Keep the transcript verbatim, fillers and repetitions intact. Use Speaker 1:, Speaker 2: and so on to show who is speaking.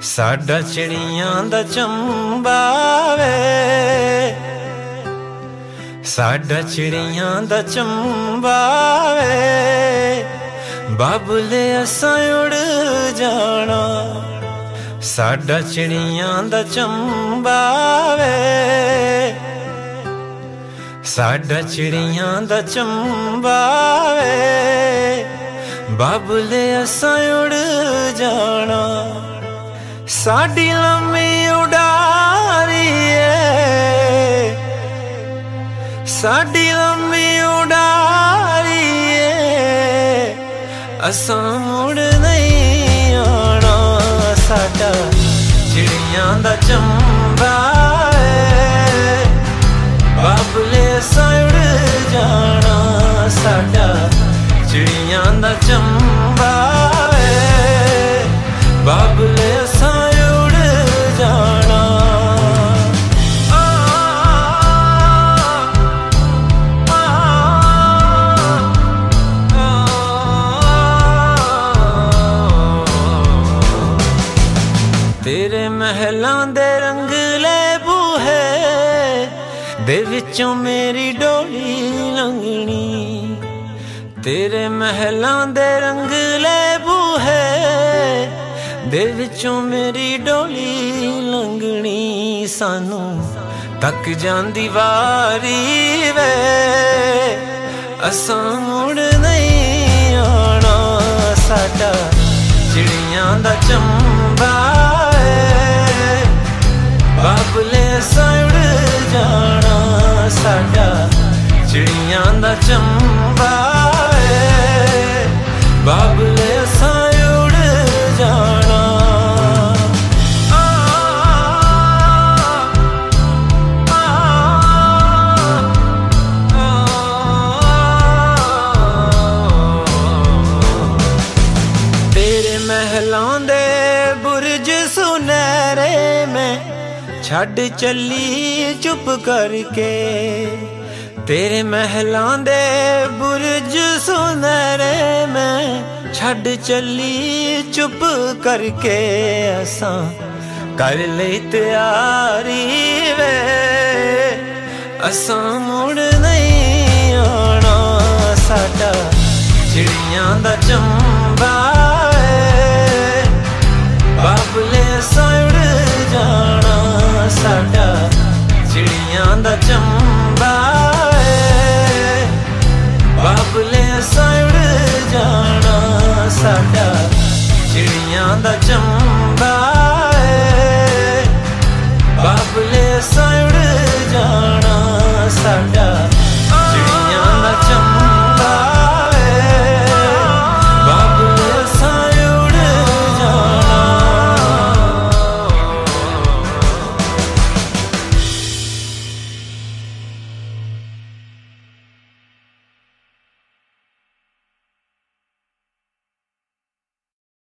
Speaker 1: साडा चिड़ियां दा चंबा वे, साडा चिड़ियां दा चंबा वे, बाबुले असां उड़ जाना। साडा चिड़ियां दा चंबा वे, साडा चिड़ियां दा चंबा वे, बाबुले असां उड़ जाना। साडी लम्मी उडारी है, साडी लम्मी उडारी है, असां मुड़ नहीं आना। साडा चिड़ियां दा चंबा है, बाबुले असां उड़ जाना। साडा चिड़ियां दा चंबा है, बाबुले असां उड़ जाना। आ, आ, आ, तेरे महलां दे रंगले बूहे दे विचों मेरी डोली लंघनी। तेरे महलां दे रंगले बूहे दे विचों मेरी डोली लंघनी। सानू तक जांदी वारी वे, असां मुड़ नहीं आना। साडा चिड़ियां दा चंबा है, बाबुले असां उड़ जाना। साडा चिड़ियां दा चंबा है, बाबुले असां उड़ जाना। आ, आ, आ, तेरे महलां दे बुरज सुनहरे में छड़ चली चुप करके। तेरे महलां दे बुरज सुनहरे में छड़ चली चुप करके। असां कर लई तैयारी वे, असां मुड़ नहीं आना। साडा चिड़ियां दा चंबा है, बाबुले असां उड़ जाना। साडा चिड़ियां दा चंबा है, बाबुले असां उड़ जाना। साडा चिड़ियां दा चंबा